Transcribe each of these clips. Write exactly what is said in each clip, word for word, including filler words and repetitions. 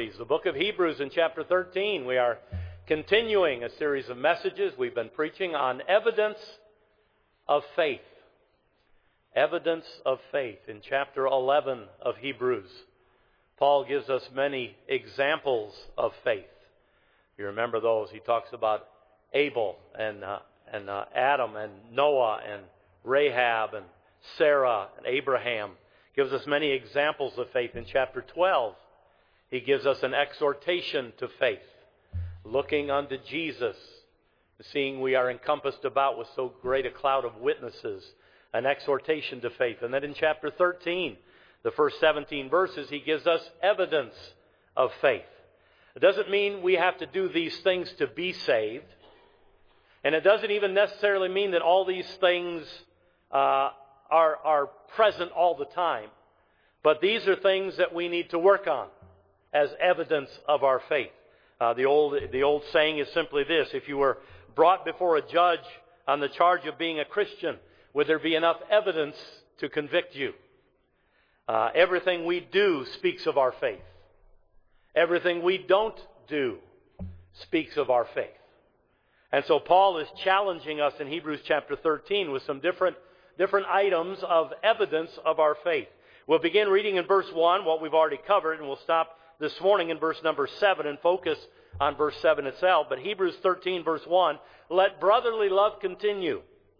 series, the book of Hebrews in chapter thirteen. We are continuing a series of messages we've been preaching on evidence of faith. Evidence of faith. In chapter eleven of Hebrews, Paul gives us many examples of faith. You remember those. He talks about Abel and uh, and uh, Adam and Noah and Rahab and Sarah and Abraham. Gives us many examples of faith. In chapter twelve, he gives us an exhortation to faith, looking unto Jesus, seeing we are encompassed about with so great a cloud of witnesses, an exhortation to faith. And then in chapter thirteen, the first seventeen verses, he gives us evidence of faith. It doesn't mean we have to do these things to be saved. And it doesn't even necessarily mean that all these things uh, are, are present all the time. But these are things that we need to work on as evidence of our faith. Uh, the old the old saying is simply this: if you were brought before a judge on the charge of being a Christian, would there be enough evidence to convict you? Uh, everything we do speaks of our faith. Everything we don't do speaks of our faith. And so Paul is challenging us in Hebrews chapter thirteen with some different, different items of evidence of our faith. We'll begin reading in verse one, what we've already covered, and we'll stop this morning in verse number seven and focus on verse seven itself. But Hebrews thirteen verse one, let brotherly love continue.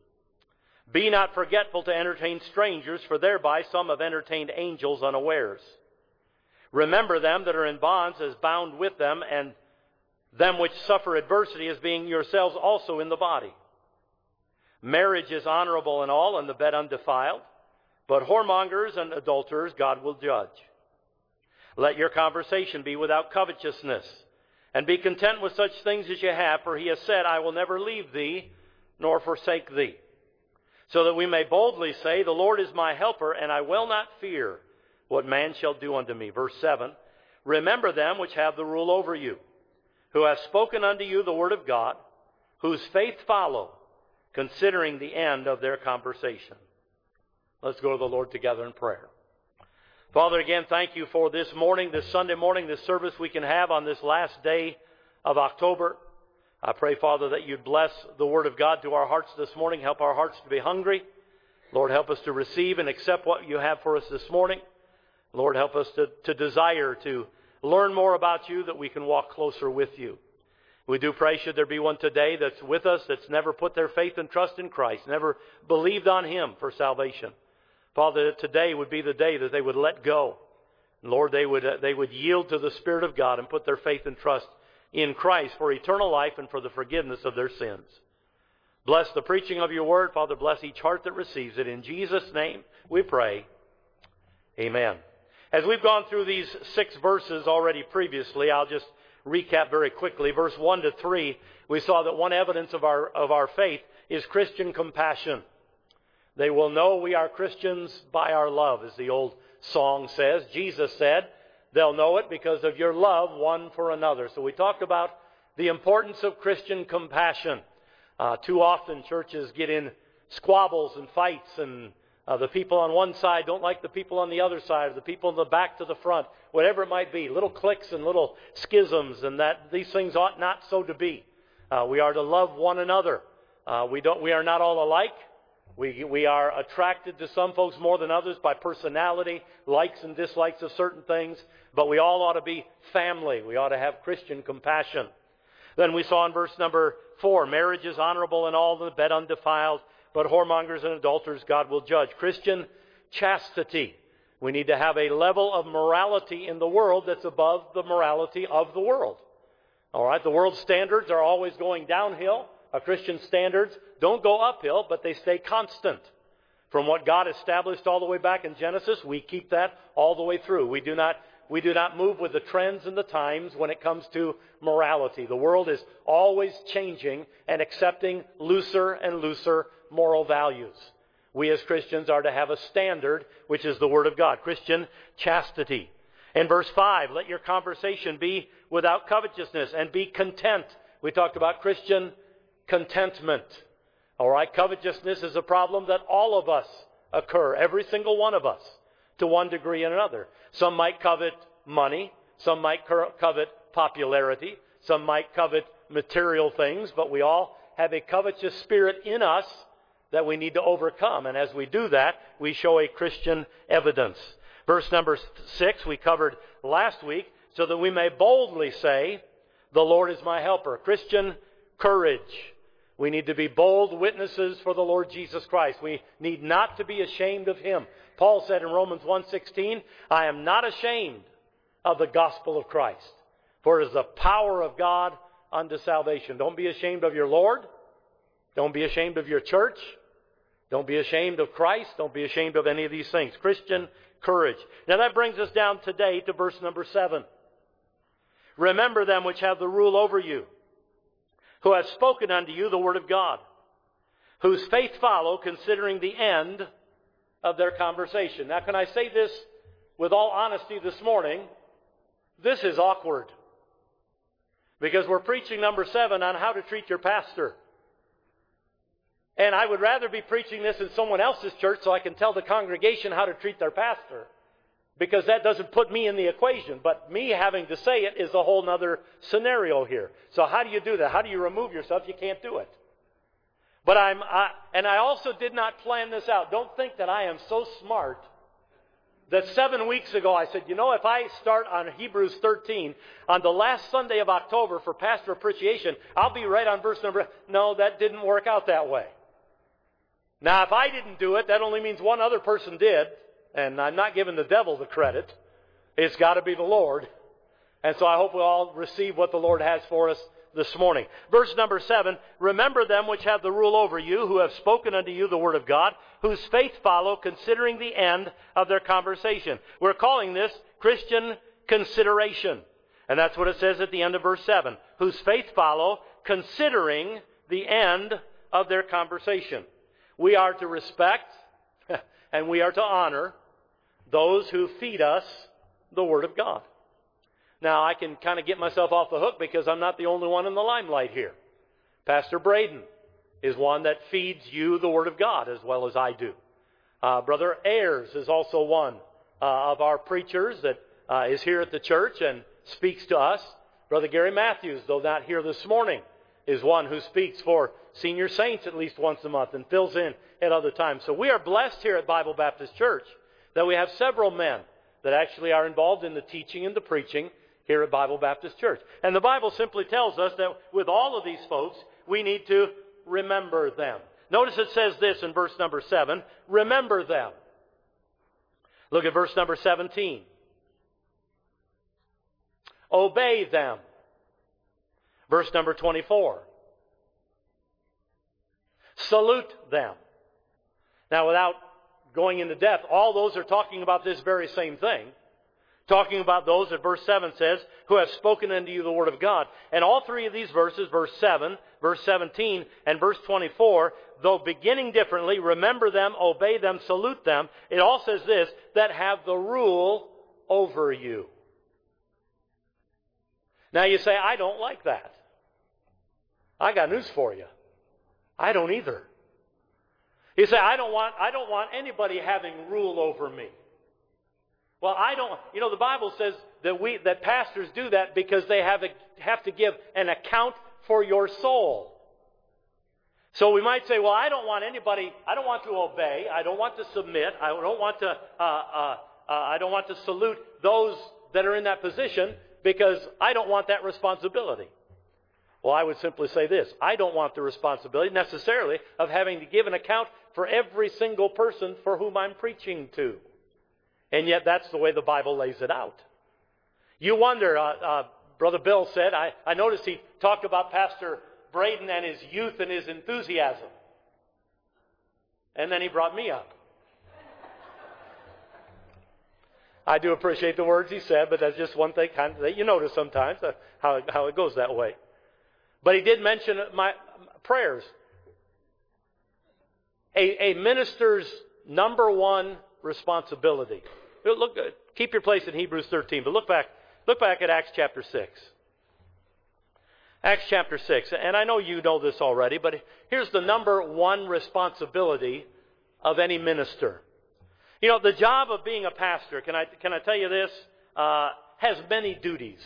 Be not forgetful to entertain strangers, for thereby some have entertained angels unawares. Remember them that are in bonds as bound with them, and them which suffer adversity as being yourselves also in the body. Marriage is honorable in all, and the bed undefiled. But whoremongers and adulterers God will judge. Let your conversation be without covetousness, and be content with such things as you have, for he has said, I will never leave thee, nor forsake thee. So that we may boldly say, the Lord is my helper, and I will not fear what man shall do unto me. Verse seven, remember them which have the rule over you, who have spoken unto you the word of God, whose faith follow, considering the end of their conversation. Let's go to the Lord together in prayer. Father, again, thank you for this morning, this Sunday morning, this service we can have on this last day of October. I pray, Father, that you'd bless the word of God to our hearts this morning. Help our hearts to be hungry. Lord, help us to receive and accept what you have for us this morning. Lord, help us to, to desire to learn more about you, that we can walk closer with you. We do pray, should there be one today that's with us that's never put their faith and trust in Christ, never believed on him for salvation. Father, that today would be the day that they would let go. Lord, they would, uh, they would yield to the Spirit of God and put their faith and trust in Christ for eternal life and for the forgiveness of their sins. Bless the preaching of your word. Father, bless each heart that receives it. In Jesus' name we pray. Amen. As we've gone through these six verses already previously, I'll just recap very quickly. Verse one to three, we saw that one evidence of our, of our faith is Christian compassion. They will know we are Christians by our love, as the old song says. Jesus said, they'll know it because of your love one for another. So we talked about the importance of Christian compassion. Uh, too often churches get in squabbles and fights, and uh, the people on one side don't like the people on the other side, or the people in the back to the front, whatever it might be, little cliques and little schisms, and that these things ought not so to be. Uh, we are to love one another. Uh, we don't. We are not all alike. We, we are attracted to some folks more than others by personality, likes and dislikes of certain things. But we all ought to be family. We ought to have Christian compassion. Then we saw in verse number four, marriage is honorable in all, the bed undefiled, but whoremongers and adulterers God will judge. Christian chastity. We need to have a level of morality in the world that's above the morality of the world. All right, the world's standards are always going downhill. Our Christian standards don't go uphill, but they stay constant. From what God established all the way back in Genesis, we keep that all the way through. We do not, we do not move with the trends and the times when it comes to morality. The world is always changing and accepting looser and looser moral values. We as Christians are to have a standard, which is the Word of God. Christian chastity. In verse five, let your conversation be without covetousness and be content. We talked about Christian contentment. All right, covetousness is a problem that all of us occur, every single one of us, to one degree or another. Some might covet money. Some might covet popularity. Some might covet material things. But we all have a covetous spirit in us that we need to overcome. And as we do that, we show a Christian evidence. Verse number six we covered last week. So that we may boldly say, the Lord is my helper. Christian courage. We need to be bold witnesses for the Lord Jesus Christ. We need not to be ashamed of Him. Paul said in Romans one sixteen, I am not ashamed of the gospel of Christ, for it is the power of God unto salvation. Don't be ashamed of your Lord. Don't be ashamed of your church. Don't be ashamed of Christ. Don't be ashamed of any of these things. Christian courage. Now that brings us down today to verse number seven. Remember them which have the rule over you, who have spoken unto you the word of God, whose faith follow, considering the end of their conversation. Now, can I say this with all honesty this morning? This is awkward. Because we're preaching number seven on how to treat your pastor. And I would rather be preaching this in someone else's church so I can tell the congregation how to treat their pastor. Because that doesn't put me in the equation. But me having to say it is a whole other scenario here. So how do you do that? How do you remove yourself? You can't do it. But I'm, I, and I also did not plan this out. Don't think that I am so smart that seven weeks ago I said, you know, if I start on Hebrews thirteen on the last Sunday of October for Pastor Appreciation, I'll be right on verse number. No, that didn't work out that way. Now, if I didn't do it, that only means one other person did. And I'm not giving the devil the credit. It's got to be the Lord. And so I hope we all receive what the Lord has for us this morning. Verse number seven, remember them which have the rule over you, who have spoken unto you the word of God, whose faith follow, considering the end of their conversation. We're calling this Christian consideration. And that's what it says at the end of verse seven. Whose faith follow, considering the end of their conversation. We are to respect and we are to honor those who feed us the Word of God. Now, I can kind of get myself off the hook because I'm not the only one in the limelight here. Pastor Braden is one that feeds you the Word of God as well as I do. Uh, Brother Ayers is also one uh, of our preachers that uh, is here at the church and speaks to us. Brother Gary Matthews, though not here this morning, is one who speaks for senior saints at least once a month and fills in at other times. So we are blessed here at Bible Baptist Church that we have several men that actually are involved in the teaching and the preaching here at Bible Baptist Church. And the Bible simply tells us that with all of these folks, we need to remember them. Notice it says this in verse number seven, remember them. Look at verse number seventeen. Obey them. Verse number twenty-four. Salute them. Now, without going into depth, all those are talking about this very same thing. Talking about those that verse seven says, who have spoken unto you the word of God. And all three of these verses, verse seven, verse seventeen, and verse twenty-four, though beginning differently, remember them, obey them, salute them, it all says this, that have the rule over you. Now you say, I don't like that. I got news for you. I don't either. You say, I don't want, I don't want anybody having rule over me. Well, I don't, you know, the Bible says that we, that pastors do that because they have, a, have to give an account for your soul. So we might say, well, I don't want anybody, I don't want to obey, I don't want to submit, I don't want to, uh, uh, uh, I don't want to salute those that are in that position because I don't want that responsibility. Well, I would simply say this. I don't want the responsibility necessarily of having to give an account for every single person for whom I'm preaching to. And yet that's the way the Bible lays it out. You wonder, uh, uh, Brother Bill said, I, I noticed he talked about Pastor Braden and his youth and his enthusiasm. And then he brought me up. I do appreciate the words he said, but that's just one thing kind of, that you notice sometimes uh, how, how it goes that way. But he did mention my prayers. A, a minister's number one responsibility. Look, keep your place in Hebrews thirteen, but look back, look back at Acts chapter six. Acts chapter six, and I know you know this already, but here's the number one responsibility of any minister. You know, the job of being a pastor, can I, can I tell you this? Uh, has many duties.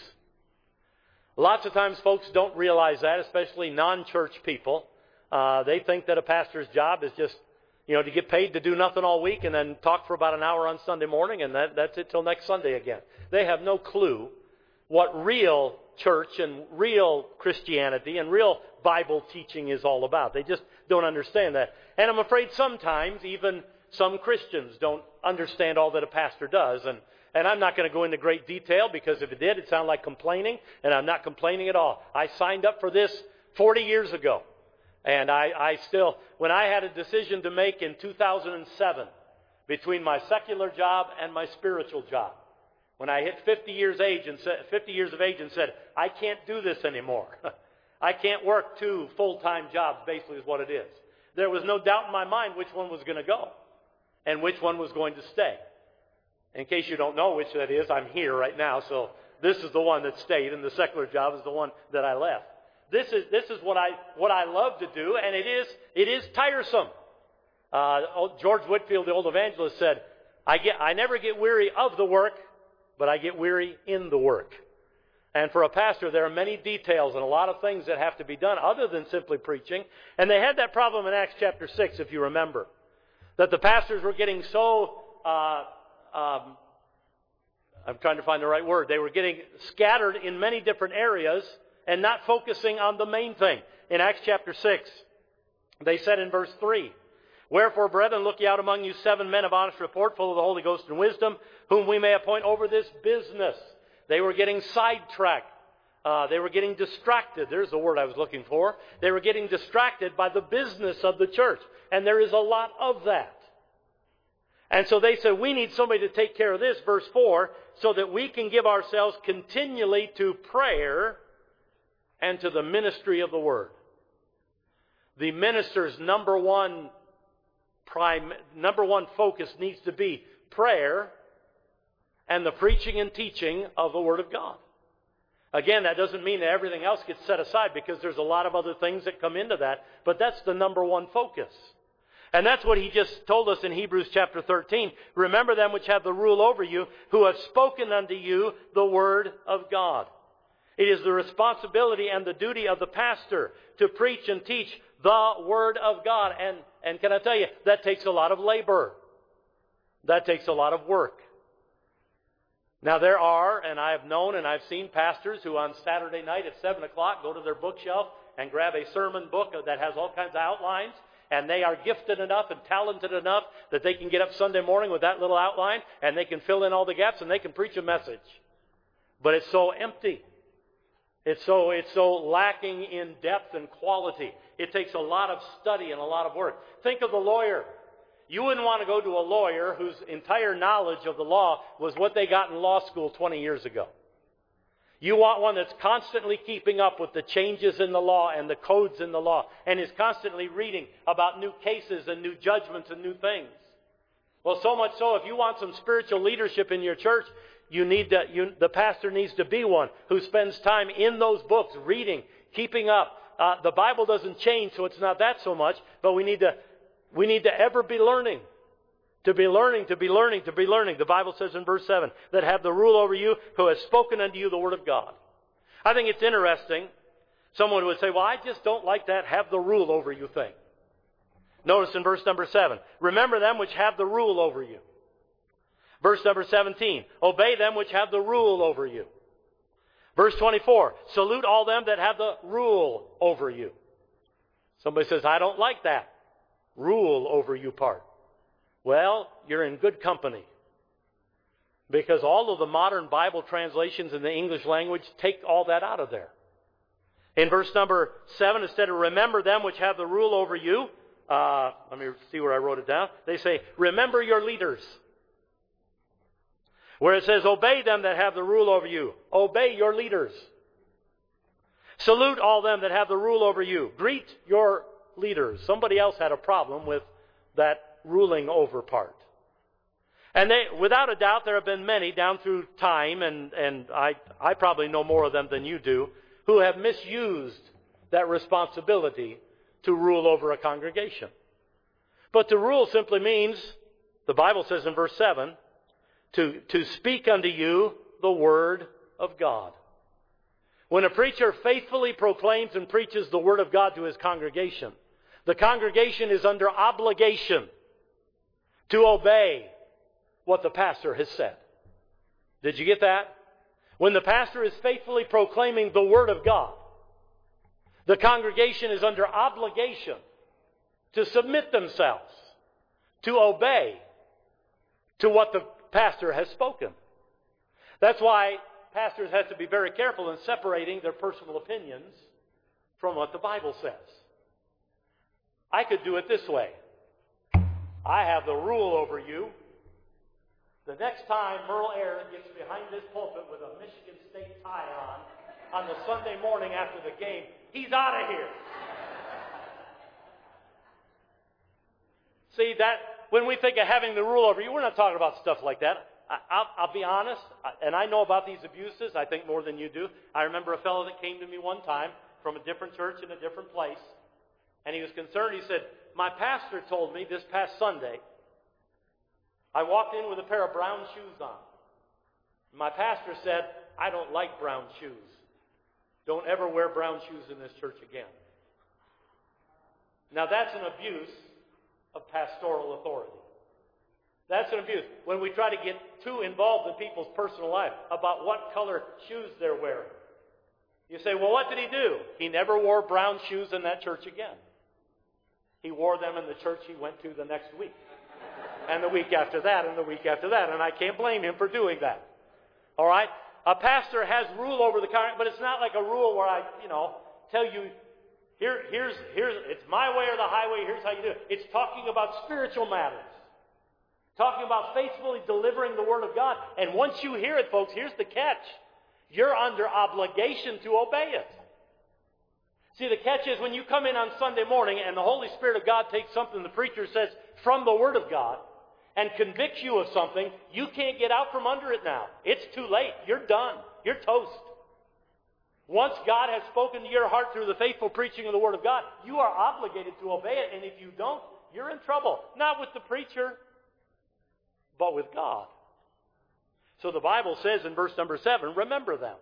Lots of times folks don't realize that, especially non-church people. Uh, they think that a pastor's job is just, you know, to get paid to do nothing all week and then talk for about an hour on Sunday morning, and that, that's it till next Sunday again. They have no clue what real church and real Christianity and real Bible teaching is all about. They just don't understand that. And I'm afraid sometimes even some Christians don't understand all that a pastor does. And, and I'm not going to go into great detail, because if it did, it'd sound like complaining, and I'm not complaining at all. I signed up for this forty years ago. And I, I still, when I had a decision to make in two thousand seven between my secular job and my spiritual job, when I hit fifty years age and said, fifty years of age and said, I can't do this anymore. I can't work two full-time jobs, basically is what it is. There was no doubt in my mind which one was going to go and which one was going to stay. In case you don't know which that is, I'm here right now, so this is the one that stayed, and the secular job is the one that I left. This is this is what I what I love to do, and it is it is tiresome. Uh, George Whitefield, the old evangelist, said, "I get I never get weary of the work, but I get weary in the work." And for a pastor, there are many details and a lot of things that have to be done other than simply preaching. And they had that problem in Acts chapter six, if you remember, that the pastors were getting so uh, um, I'm trying to find the right word. They were getting scattered in many different areas and not focusing on the main thing. In Acts chapter six, they said in verse three, "Wherefore, brethren, look ye out among you seven men of honest report, full of the Holy Ghost and wisdom, whom we may appoint over this business." They were getting sidetracked. Uh, they were getting distracted. There's the word I was looking for. They were getting distracted by the business of the church. And there is a lot of that. And so they said, we need somebody to take care of this, verse four, so that we can give ourselves continually to prayer and to the ministry of the word. The minister's number one prime, number one focus needs to be prayer and the preaching and teaching of the Word of God. Again, that doesn't mean that everything else gets set aside, because there's a lot of other things that come into that, but that's the number one focus. And that's what he just told us in Hebrews chapter thirteen. "Remember them which have the rule over you, who have spoken unto you the Word of God." It is the responsibility and the duty of the pastor to preach and teach the Word of God. And, and can I tell you, that takes a lot of labor. That takes a lot of work. Now there are, and I have known and I've seen pastors who on Saturday night at seven o'clock go to their bookshelf and grab a sermon book that has all kinds of outlines, and they are gifted enough and talented enough that they can get up Sunday morning with that little outline and they can fill in all the gaps and they can preach a message. But it's so empty. It's so, it's so lacking in depth and quality. It takes a lot of study and a lot of work. Think of the lawyer. You wouldn't want to go to a lawyer whose entire knowledge of the law was what they got in law school twenty years ago. You want one that's constantly keeping up with the changes in the law and the codes in the law, and is constantly reading about new cases and new judgments and new things. Well, so much so, if you want some spiritual leadership in your church, you need to, you, the pastor needs to be one who spends time in those books, reading, keeping up. Uh, the Bible doesn't change, so it's not that so much, but we need to We need to ever be learning. To be learning, to be learning, to be learning. The Bible says in verse seven, "That have the rule over you, who has spoken unto you the Word of God." I think it's interesting. Someone would say, well, I just don't like that "have the rule over you" thing. Notice in verse number seven, "Remember them which have the rule over you." Verse number seventeen, "Obey them which have the rule over you." Verse twenty-four, "Salute all them that have the rule over you." Somebody says, I don't like that rule over you part. Well, you're in good company, because all of the modern Bible translations in the English language take all that out of there. In verse number seven, instead of "remember them which have the rule over you," uh, let me see where I wrote it down. They say, "remember your leaders." Where it says, "obey them that have the rule over you," obey your leaders. "Salute all them that have the rule over you." Greet your leaders. Somebody else had a problem with that ruling over part. And they, without a doubt, there have been many down through time, and, and I, I probably know more of them than you do, who have misused that responsibility to rule over a congregation. But to rule simply means, the Bible says in verse seven, to, to speak unto you the Word of God. When a preacher faithfully proclaims and preaches the Word of God to his congregation, the congregation is under obligation to obey what the pastor has said. Did you get that? When the pastor is faithfully proclaiming the Word of God, the congregation is under obligation to submit themselves, to obey to what the pastor has spoken. That's why pastors have to be very careful in separating their personal opinions from what the Bible says. I could do it this way. I have the rule over you. The next time Merle Aaron gets behind this pulpit with a Michigan State tie on, on the Sunday morning after the game, he's out of here. See, that when we think of having the rule over you, we're not talking about stuff like that. I, I'll, I'll be honest, and I know about these abuses, I think more than you do. I remember a fellow that came to me one time from a different church in a different place, and he was concerned. He said, my pastor told me this past Sunday, I walked in with a pair of brown shoes on. My pastor said, I don't like brown shoes. Don't ever wear brown shoes in this church again. Now that's an abuse of pastoral authority. That's an abuse. When we try to get too involved in people's personal life about what color shoes they're wearing. You say, well, what did he do? He never wore brown shoes in that church again. He wore them in the church he went to the next week. And the week after that, and the week after that. And I can't blame him for doing that. All right? A pastor has rule over the congregation, but it's not like a rule where I, you know, tell you, here, here's, here's, it's my way or the highway, here's how you do it. It's talking about spiritual matters. Talking about faithfully delivering the Word of God. And once you hear it, folks, here's the catch. You're under obligation to obey it. See, the catch is when you come in on Sunday morning and the Holy Spirit of God takes something the preacher says from the Word of God and convicts you of something, you can't get out from under it now. It's too late. You're done. You're toast. Once God has spoken to your heart through the faithful preaching of the Word of God, you are obligated to obey it. And if you don't, you're in trouble. Not with the preacher, but with God. So the Bible says in verse number seven, remember them.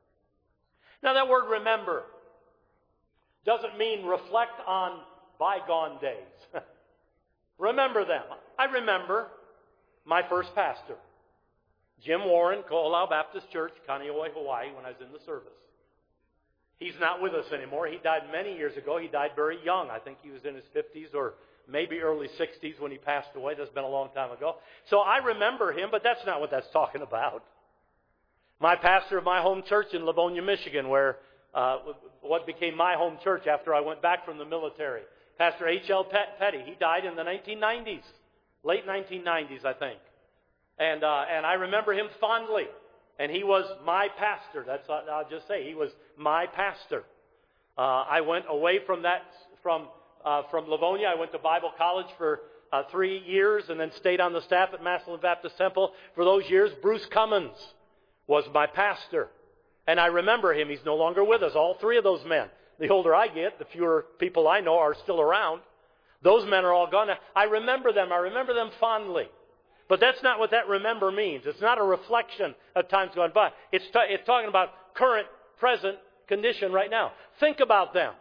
Now that word remember doesn't mean reflect on bygone days. Remember them. I remember my first pastor, Jim Warren, Ko'olau Baptist Church, Kaneohe, Hawaii, when I was in the service. He's not with us anymore. He died many years ago. He died very young. I think he was in his fifties or maybe early sixties when he passed away. That's been a long time ago. So I remember him, but that's not what that's talking about. My pastor of my home church in Livonia, Michigan, where uh, what became my home church after I went back from the military, Pastor H L Petty, he died in the nineteen nineties, late nineteen nineties, I think. And uh, and I remember him fondly. And he was my pastor. That's what I'll just say. He was my pastor. Uh, I went away from that, from uh, from Livonia. I went to Bible college for uh, three years and then stayed on the staff at Massillon Baptist Temple for those years. Bruce Cummins was my pastor. And I remember him. He's no longer with us. All three of those men. The older I get, the fewer people I know are still around. Those men are all gone. I remember them. I remember them fondly. But that's not what that remember means. It's not a reflection of times gone by. It's, t- it's talking about current, present condition right now. Think about them.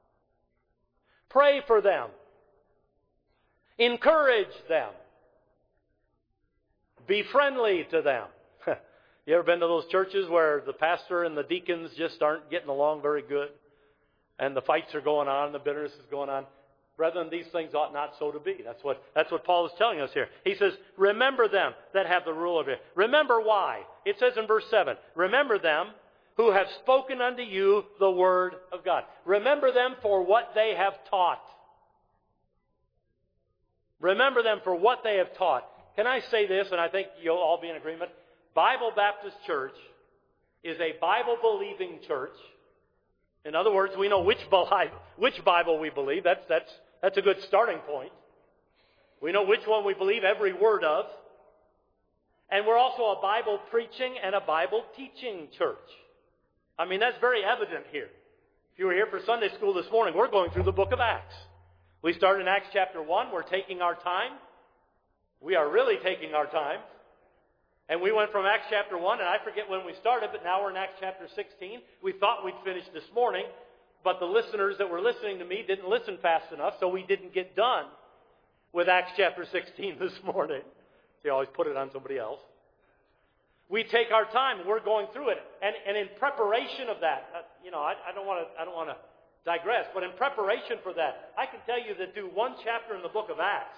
Pray for them. Encourage them. Be friendly to them. You ever been to those churches where the pastor and the deacons just aren't getting along very good? And the fights are going on, the bitterness is going on. Brethren, these things ought not so to be. That's what, that's what Paul is telling us here. He says, remember them that have the rule of it. Remember why. It says in verse seven, remember them who have spoken unto you the word of God. Remember them for what they have taught. Remember them for what they have taught. Can I say this, and I think you'll all be in agreement? Bible Baptist Church is a Bible-believing church. In other words, we know which which Bible we believe. That's, that's, that's a good starting point. We know which one we believe every word of. And we're also a Bible preaching and a Bible teaching church. I mean, that's very evident here. If you were here for Sunday school this morning, we're going through the book of Acts. We started in Acts chapter one. We're taking our time. We are really taking our time. And we went from Acts chapter one, and I forget when we started, but now we're in Acts chapter sixteen. We thought we'd finish this morning, but the listeners that were listening to me didn't listen fast enough, so we didn't get done with Acts chapter sixteen this morning. They always put it on somebody else. We take our time, and we're going through it. And, and in preparation of that, uh, you know, I, I don't want to I don't want to digress, but in preparation for that, I can tell you that do one chapter in the book of Acts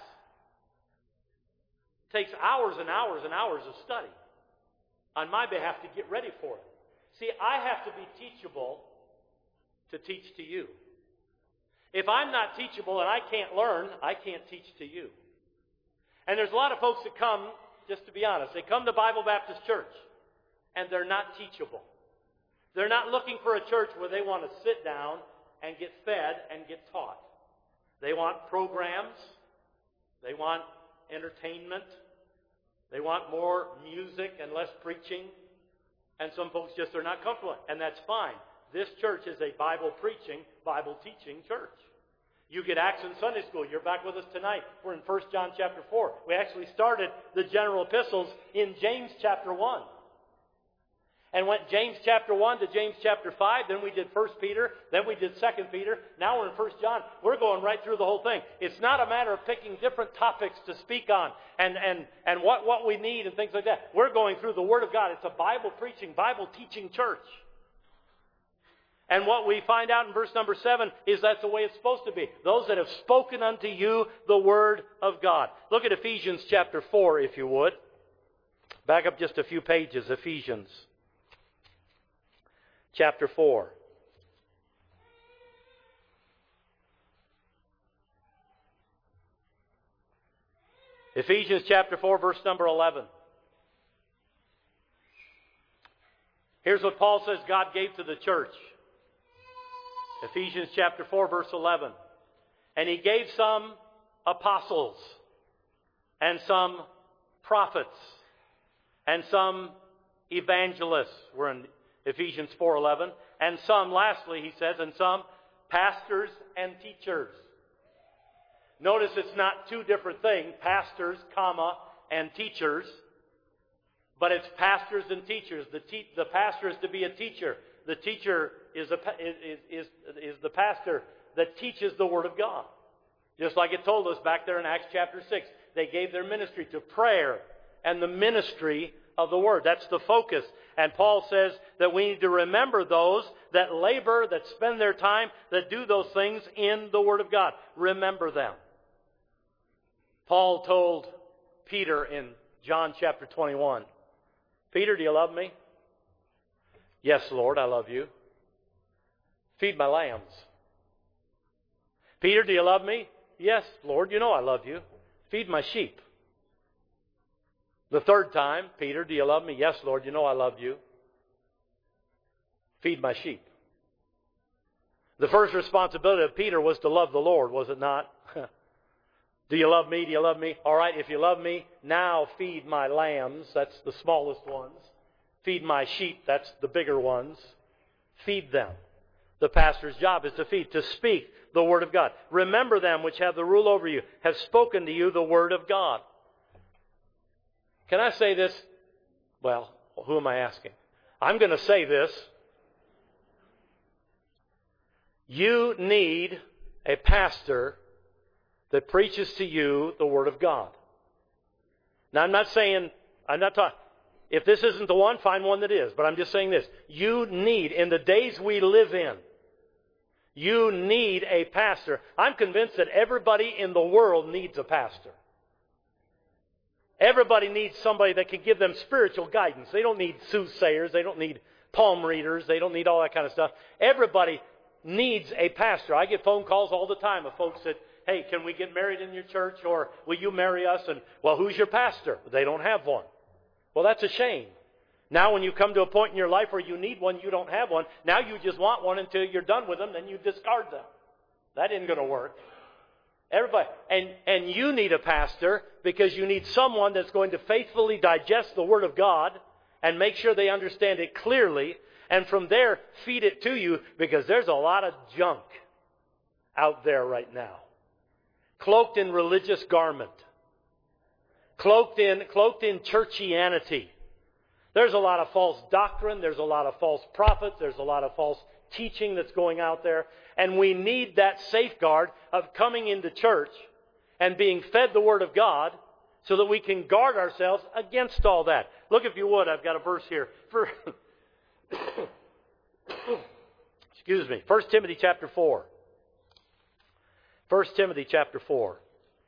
takes hours and hours and hours of study on my behalf to get ready for it. See, I have to be teachable to teach to you. If I'm not teachable and I can't learn, I can't teach to you. And there's a lot of folks that come, just to be honest, they come to Bible Baptist Church and they're not teachable. They're not looking for a church where they want to sit down and get fed and get taught. They want programs. They want entertainment. They want more music and less preaching. And some folks just are not comfortable. And that's fine. This church is a Bible preaching, Bible teaching church. You get Acts in Sunday school. You're back with us tonight. We're in First John chapter four. We actually started the general epistles in James chapter one. And went James chapter one to James chapter five. Then we did First Peter. Then we did Second Peter. Now we're in First John. We're going right through the whole thing. It's not a matter of picking different topics to speak on and, and, and what, what we need and things like that. We're going through the Word of God. It's a Bible preaching, Bible teaching church. And what we find out in verse number seven is that's the way it's supposed to be. Those that have spoken unto you the Word of God. Look at Ephesians chapter four, if you would. Back up just a few pages, Ephesians chapter four. Ephesians chapter four, verse number eleven. Here's what Paul says God gave to the church. Ephesians chapter four, verse eleven. And He gave some apostles, and some prophets, and some evangelists. We're in Ephesians four eleven. And some, lastly, he says, and some pastors and teachers. Notice it's not two different things, pastors, comma, and teachers. But it's pastors and teachers. The, te- the pastor is to be a teacher. The teacher is, a, is, is, is the pastor that teaches the Word of God. Just like it told us back there in Acts chapter six. They gave their ministry to prayer and the ministry of the Word. That's the focus. And Paul says that we need to remember those that labor, that spend their time, that do those things in the Word of God. Remember them. Paul told Peter in John chapter twenty-one, Peter, do you love me? Yes, Lord, I love you. Feed my lambs. Peter, do you love me? Yes, Lord, you know I love you. Feed my sheep. The third time, Peter, do you love me? Yes, Lord, you know I love you. Feed my sheep. The first responsibility of Peter was to love the Lord, was it not? Do you love me? Do you love me? All right, if you love me, now feed my lambs. That's the smallest ones. Feed my sheep. That's the bigger ones. Feed them. The pastor's job is to feed, to speak the Word of God. Remember them which have the rule over you, have spoken to you the Word of God. Can I say this? Well, who am I asking? I'm going to say this. You need a pastor that preaches to you the Word of God. Now, I'm not saying, I'm not talking, if this isn't the one, find one that is. But I'm just saying this. You need, in the days we live in, you need a pastor. I'm convinced that everybody in the world needs a pastor. Everybody needs somebody that can give them spiritual guidance. They don't need soothsayers. They don't need palm readers. They don't need all that kind of stuff. Everybody needs a pastor. I get phone calls all the time of folks that, hey, can we get married in your church? Or will you marry us? And, well, who's your pastor? They don't have one. Well, that's a shame. Now when you come to a point in your life where you need one, you don't have one. Now you just want one until you're done with them, then you discard them. That isn't going to work. Everybody. And, and you need a pastor because you need someone that's going to faithfully digest the Word of God and make sure they understand it clearly. And from there, feed it to you, because there's a lot of junk out there right now. Cloaked in religious garment. Cloaked in, cloaked in churchianity. There's a lot of false doctrine. There's a lot of false prophets. There's a lot of false teaching that's going out there. And we need that safeguard of coming into church and being fed the Word of God so that we can guard ourselves against all that. Look, if you would, I've got a verse here. For Excuse me. First Timothy chapter four. First Timothy chapter four.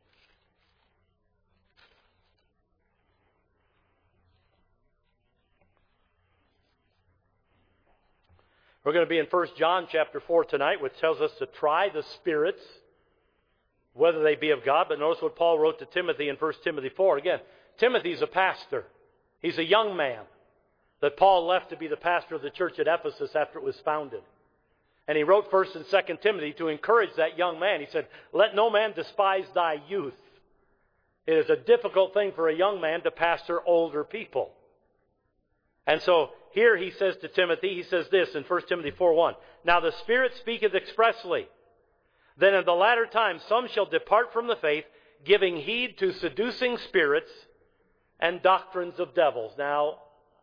We're going to be in First John chapter four tonight, which tells us to try the spirits, whether they be of God. But notice what Paul wrote to Timothy in First Timothy four. Again, Timothy's a pastor. He's a young man that Paul left to be the pastor of the church at Ephesus after it was founded. And he wrote First and Second Timothy to encourage that young man. He said, "Let no man despise thy youth." It is a difficult thing for a young man to pastor older people. And so here he says to Timothy, he says this in First Timothy four one. "Now the Spirit speaketh expressly, then in the latter time some shall depart from the faith, giving heed to seducing spirits and doctrines of devils." Now,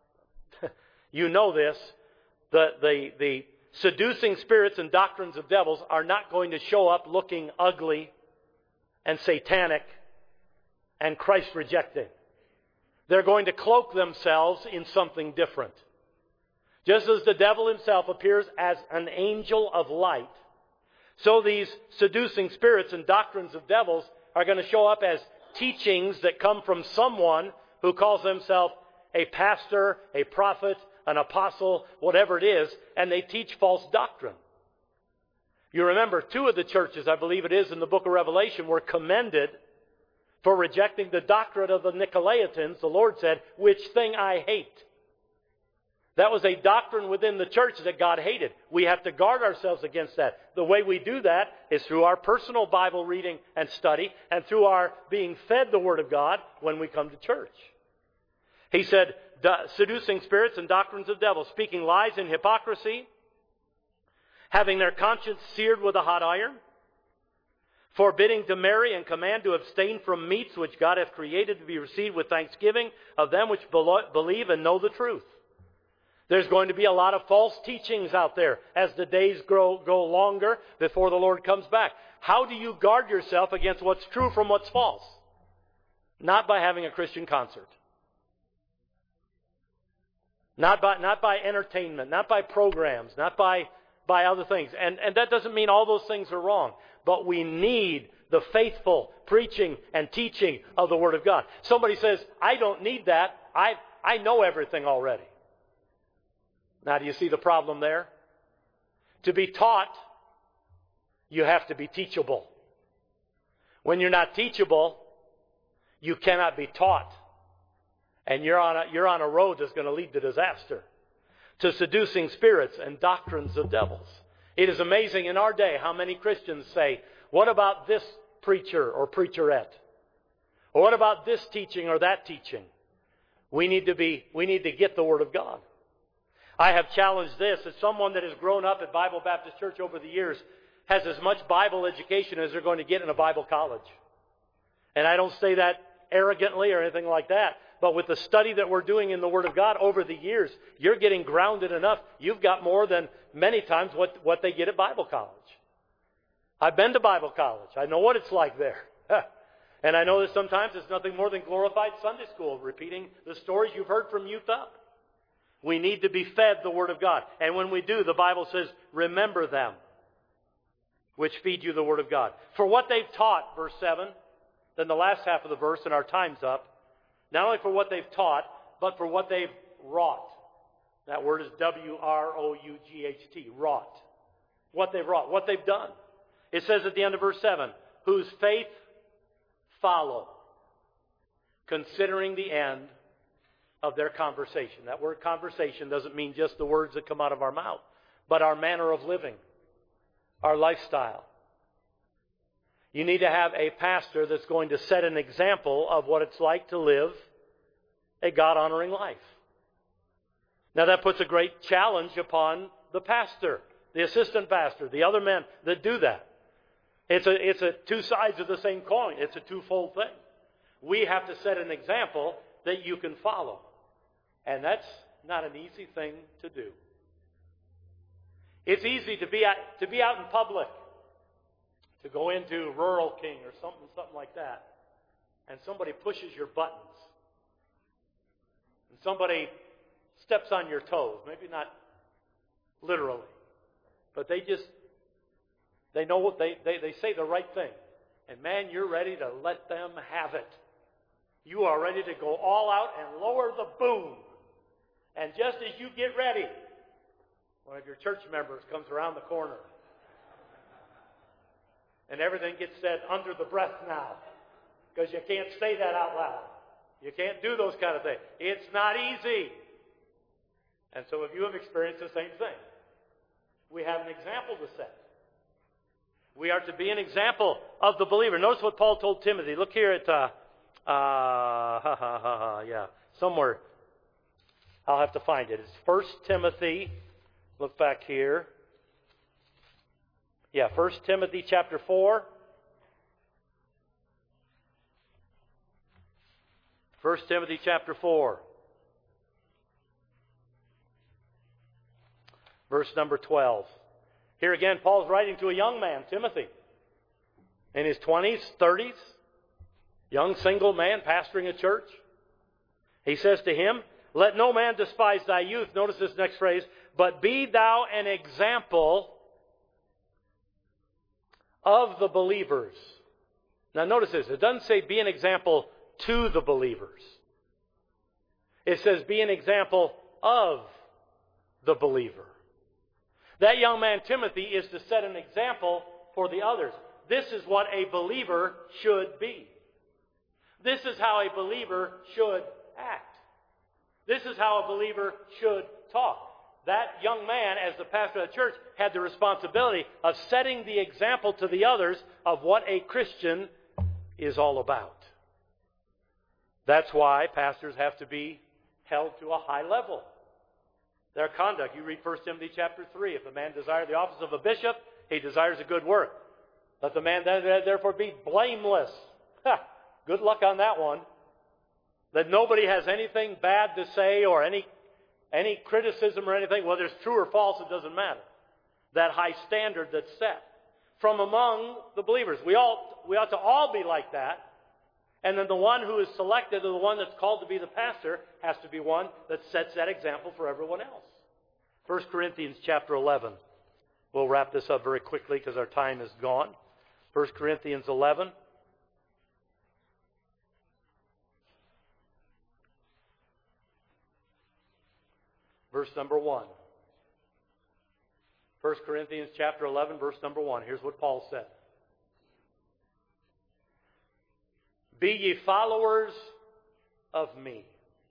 you know this. The, the, the seducing spirits and doctrines of devils are not going to show up looking ugly and satanic and Christ-rejecting. They're going to cloak themselves in something different. Just as the devil himself appears as an angel of light, so these seducing spirits and doctrines of devils are going to show up as teachings that come from someone who calls himself a pastor, a prophet, an apostle, whatever it is, and they teach false doctrine. You remember, two of the churches, I believe it is, in the book of Revelation were commended for rejecting the doctrine of the Nicolaitans. The Lord said, "Which thing I hate." That was a doctrine within the church that God hated. We have to guard ourselves against that. The way we do that is through our personal Bible reading and study and through our being fed the Word of God when we come to church. He said, "Seducing spirits and doctrines of devils, speaking lies and hypocrisy, having their conscience seared with a hot iron, forbidding to marry and command to abstain from meats which God hath created to be received with thanksgiving of them which believe and know the truth." There's going to be a lot of false teachings out there as the days grow, go longer before the Lord comes back. How do you guard yourself against what's true from what's false? Not by having a Christian concert. Not by, not by entertainment, not by programs, not by, by other things. And, and that doesn't mean all those things are wrong. But we need the faithful preaching and teaching of the Word of God. Somebody says, "I don't need that. I, I know everything already." Now, do you see the problem there? To be taught, you have to be teachable. When you're not teachable, you cannot be taught. And you're on a, you're on a road that's going to lead to disaster, to seducing spirits and doctrines of devils. It is amazing in our day how many Christians say, "What about this preacher or preacherette? Or what about this teaching or that teaching?" We need to be, we need to get the Word of God. I have challenged this as someone that has grown up at Bible Baptist Church over the years, has as much Bible education as they're going to get in a Bible college. And I don't say that arrogantly or anything like that. But with the study that we're doing in the Word of God over the years, you're getting grounded enough. You've got more than many times what, what they get at Bible college. I've been to Bible college. I know what it's like there. And I know that sometimes it's nothing more than glorified Sunday school, repeating the stories you've heard from youth up. We need to be fed the Word of God. And when we do, the Bible says, "Remember them, which feed you the Word of God." For what they've taught, verse seven, then the last half of the verse, and our time's up. Not only for what they've taught, but for what they've wrought. That word is W R O U G H T, wrought. What they've wrought, what they've done. It says at the end of verse seven, "Whose faith follow, considering the end of their conversation." That word conversation doesn't mean just the words that come out of our mouth, but our manner of living, our lifestyle. You need to have a pastor that's going to set an example of what it's like to live a God-honoring life. Now that puts a great challenge upon the pastor, the assistant pastor, the other men that do that. It's a, it's a two sides of the same coin. It's a twofold thing. We have to set an example that you can follow. And that's not an easy thing to do. It's easy to be out, to be out in public, to go into Rural King or something, something like that, and somebody pushes your buttons. And somebody steps on your toes. Maybe not literally, but they just, they know what they, they, they say the right thing. And man, you're ready to let them have it. You are ready to go all out and lower the boom. And just as you get ready, one of your church members comes around the corner. And everything gets said under the breath now. Because you can't say that out loud. You can't do those kind of things. It's not easy. And some of you have experienced the same thing. We have an example to set. We are to be an example of the believer. Notice what Paul told Timothy. Look here at, uh, uh, ha, ha, ha, ha, yeah, somewhere. I'll have to find it. It's First Timothy. Look back here. Yeah, First Timothy chapter four. First Timothy chapter four. Verse number twelve. Here again, Paul's writing to a young man, Timothy, in his twenties, thirties, young single man pastoring a church. He says to him, "Let no man despise thy youth." Notice this next phrase. "But be thou an example of the believers." Now notice this. It doesn't say be an example to the believers. It says be an example of the believer. That young man, Timothy, is to set an example for the others. This is what a believer should be. This is how a believer should act. This is how a believer should talk. That young man, as the pastor of the church, had the responsibility of setting the example to the others of what a Christian is all about. That's why pastors have to be held to a high level. Their conduct. You read First Timothy chapter three. If a man desire the office of a bishop, he desires a good work. Let the man therefore be blameless. Ha, good luck on that one. That nobody has anything bad to say or any any criticism or anything, whether it's true or false, it doesn't matter. That high standard that's set from among the believers. We all we ought to all be like that. And then the one who is selected, or the one that's called to be the pastor, has to be one that sets that example for everyone else. First Corinthians chapter eleven. We'll wrap this up very quickly because our time is gone. First Corinthians eleven. Verse number one. First Corinthians chapter eleven, verse number one. Here's what Paul said. "Be ye followers of me."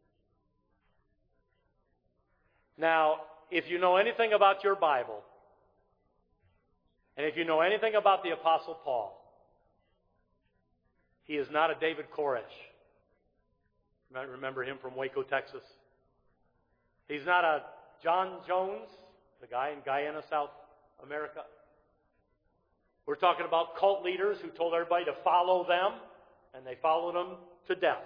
Now, if you know anything about your Bible, and if you know anything about the Apostle Paul, he is not a David Koresh. You might remember him from Waco, Texas. He's not a John Jones, the guy in Guyana, South America. We're talking about cult leaders who told everybody to follow them, and they followed them to death.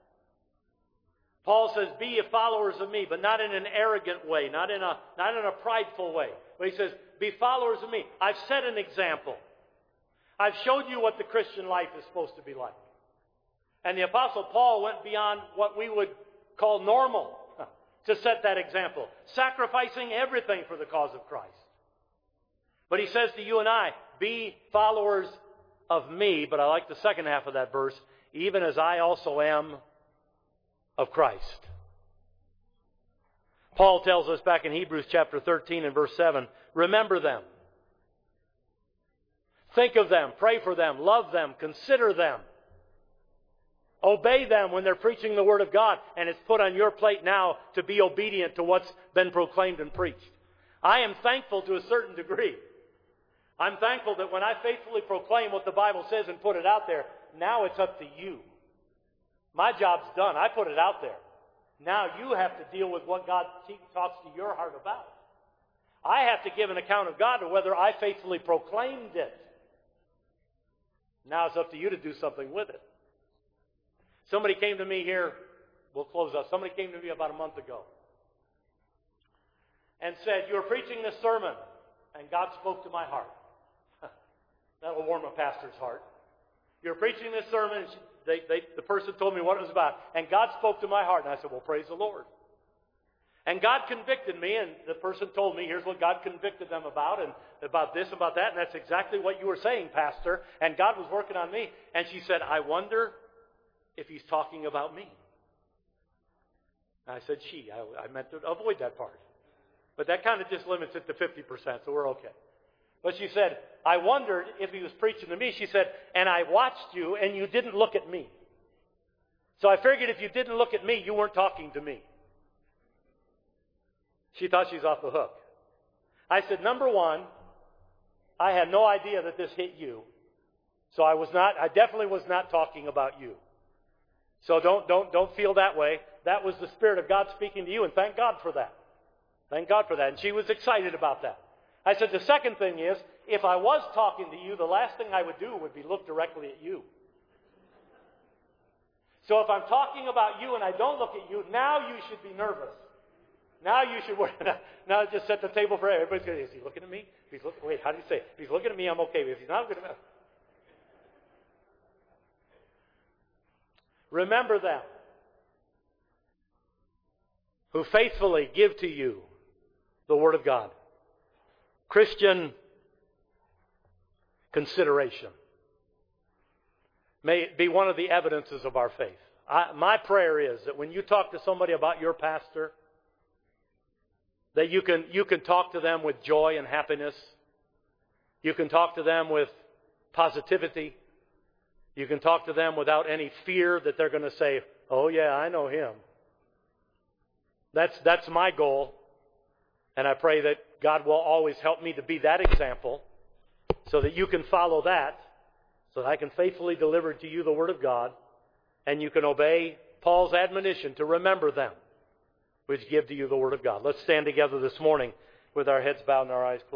Paul says, "Be ye followers of me," but not in an arrogant way, not in a not in a prideful way. But he says, "Be followers of me." I've set an example. I've showed you what the Christian life is supposed to be like. And the Apostle Paul went beyond what we would call normal to set that example, sacrificing everything for the cause of Christ. But he says to you and I, "Be followers of me," but I like the second half of that verse, "even as I also am of Christ." Paul tells us back in Hebrews chapter thirteen and verse seven, remember them. Think of them, pray for them, love them, consider them. Obey them when they're preaching the Word of God, and it's put on your plate now to be obedient to what's been proclaimed and preached. I am thankful to a certain degree. I'm thankful that when I faithfully proclaim what the Bible says and put it out there, now it's up to you. My job's done. I put it out there. Now you have to deal with what God talks to your heart about. I have to give an account of God to whether I faithfully proclaimed it. Now it's up to you to do something with it. Somebody came to me here we'll close up. Somebody came to me about a month ago and said, "You were preaching this sermon, and God spoke to my heart." That will warm a pastor's heart. "You were preaching this sermon, and she, they, they, the person told me what it was about, and God spoke to my heart." And I said, "Well, praise the Lord." And God convicted me, and the person told me, here's what God convicted them about, and about this, about that, and that's exactly what you were saying, Pastor. And God was working on me. And she said, "I wonder if He's talking about me." And I said, "She." I, I meant to avoid that part. But that kind of just limits it to fifty percent, so we're okay. But she said, "I wondered if He was preaching to me." She said, "And I watched you, and you didn't look at me. So I figured if you didn't look at me, you weren't talking to me." She thought she's off the hook. I said, "Number one, I had no idea that this hit you. So I was not, I definitely was not talking about you. So don't, don't, don't feel that way. That was the Spirit of God speaking to you, and thank God for that. Thank God for that." And she was excited about that. I said, "The second thing is, if I was talking to you, the last thing I would do would be look directly at you. So if I'm talking about you and I don't look at you, now you should be nervous. Now you should worry. Now just set the table for everybody. Everybody's going, is he looking at me? If he's looking, wait, how do you say it? If he's looking at me, I'm okay. But if he's not looking at me, remember them who faithfully give to you the Word of God. Christian consideration may be one of the evidences of our faith. I, my prayer is that when you talk to somebody about your pastor, that you can, you can talk to them with joy and happiness. You can talk to them with positivity. You can talk to them without any fear that they're going to say, "Oh yeah, I know him." That's, that's my goal. And I pray that God will always help me to be that example so that you can follow that, so that I can faithfully deliver to you the Word of God, and you can obey Paul's admonition to remember them, which give to you the Word of God. Let's stand together this morning with our heads bowed and our eyes closed.